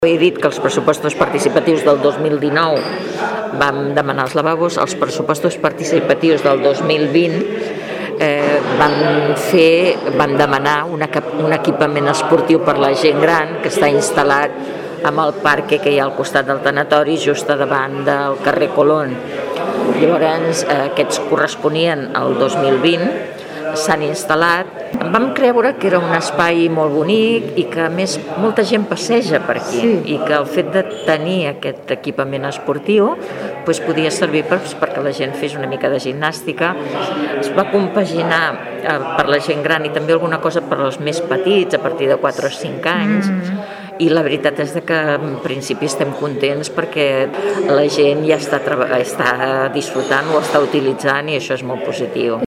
He dit que els pressupostos participatius del 2019 vam demanar els lavabos, els pressupostos participatius del 2020 van demanar un equipament esportiu per la gent gran que està instal·lat amb el parc que hi ha al costat del tanatori, just a davant del carrer Colón. Llavors, aquests corresponien al 2020, s'han instal·lat. Vam creure que era un espai molt bonic i que a més molta gent passeja per aquí i que el fet de tenir aquest equipament esportiu podia servir perquè la gent fes una mica de gimnàstica. Es va compaginar per la gent gran i també alguna cosa per als més petits, a partir de 4 o 5 anys, i la veritat és que en principi estem contents perquè la gent ja està disfrutant, ho està utilitzant i això és molt positiu.